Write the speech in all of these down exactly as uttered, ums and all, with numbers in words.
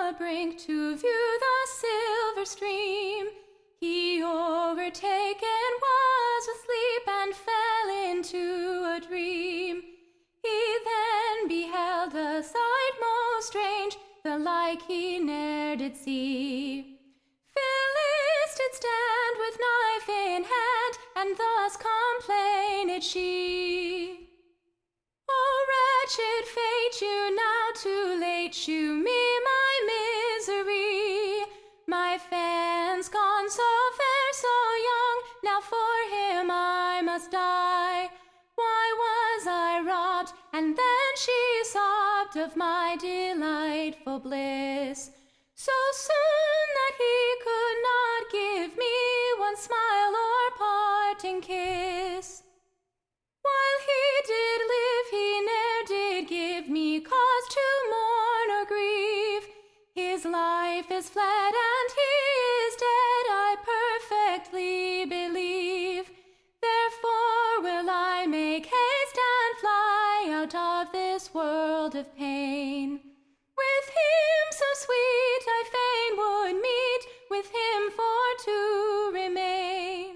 the brink to view the silver stream. He overtaken was asleep and fell into a dream. He then beheld a sight most strange, the like he ne'er did see. Phyllis did stand with knife in hand, and thus complained she. O wretched fate, you now too late shew me my misery. My fan's gone so fair, so young, now for him I must die. Why was I robbed? And then she sobbed of my delightful bliss, so soon that he could not give me one smile or parting kiss. While he did live, he ne'er did give me cause to mourn or grieve. His life is fled and he is dead, I perfectly believe. Therefore will I make haste and fly out of this world of pain. With him so sweet I fain would meet, with him for to remain.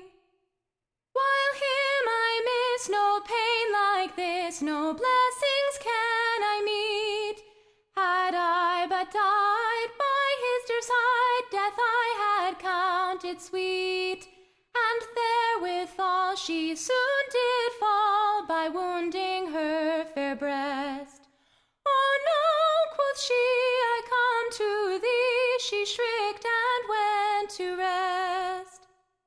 While him I miss, no pain like this, no blessings can I meet. Had I but died by his dear side, death I had counted sweet. And therewithal she soon did fall, by wounding her fair breast. Oh no, quoth she, I come to thee, she shrieked and went to rest.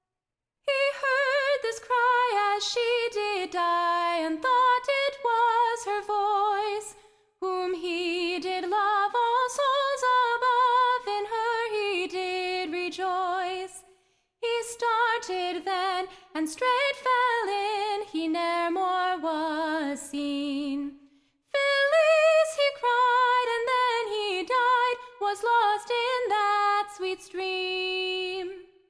He heard this cry as she did die, and thought it was her voice, whom he did love, all souls above, in her he did rejoice. He started then, and straight fell in, he ne'er more was seen. Phyllis, he cried, and then he died, was lost in that sweet stream.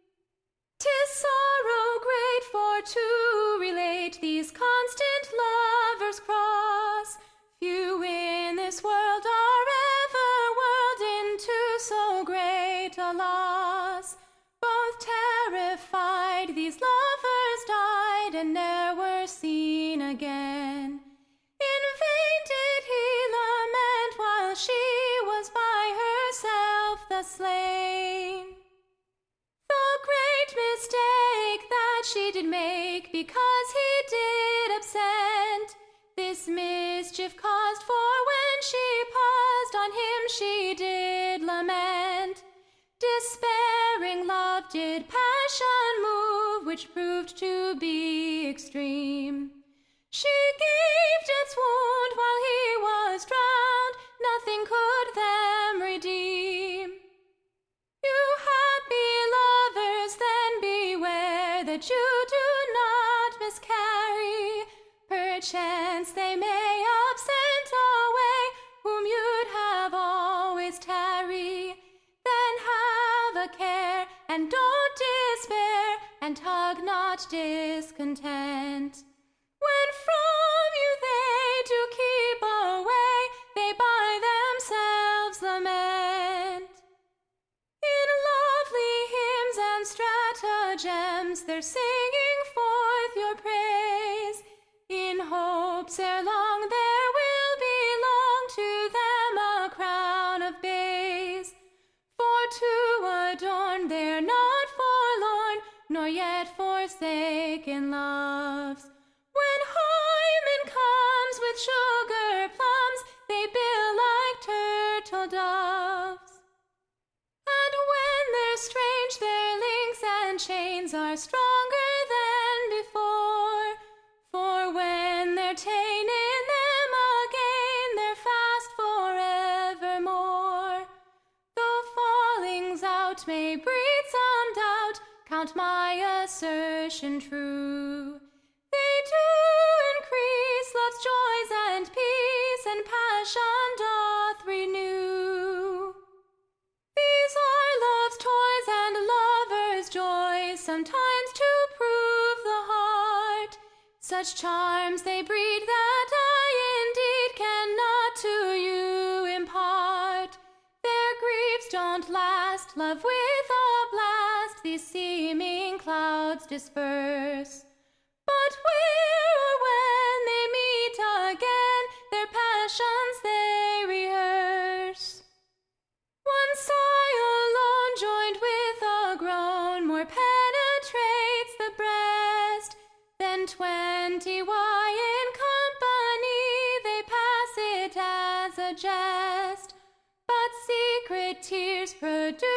'Tis sorrow great for to relate these constant lovers' cross. Few in this world are ever whirled into so great a loss. Both terrified these lovers died, and ne'er were seen again. In vain did he lament while she was by herself thus slain. The great mistake that she did make, because he did absent, this mischief caused, for when she paused on him she did lament. Despairing love did passion move, which proved to be extreme. She gave death's wound while he was drowned, nothing could them redeem. You happy lovers, then beware that you do not miscarry. Perchance they may absent away, whom you'd have always tarry. Then have a care, and don't despair, and hug not discontent. When from you they do keep away, they by themselves lament. In lovely hymns and stratagems they're singing forth your praise, in hopes ere long there will belong to them a crown of bays. For to adorn they're not forlorn, nor yet forsaken loves. When Hymen comes with sugar plums, they bill like turtle doves. And when they're strange, their links and chains are stronger than before. For when they're ta'en in them again, they're fast forevermore. Though fallings out may breed some doubt, count my assertion true. They do increase love's joys and peace, and passion doth renew. These are love's toys and lovers' joys, sometimes to prove the heart. Such charms they breed that I indeed cannot to you impart. Their griefs won't last, love with a blast these seeming clouds disperse. But where or when they meet again, their passions they rehearse. One sigh alone joined with a groan more penetrates the breast than twenty why in company they pass it as a jest. But secret tears produce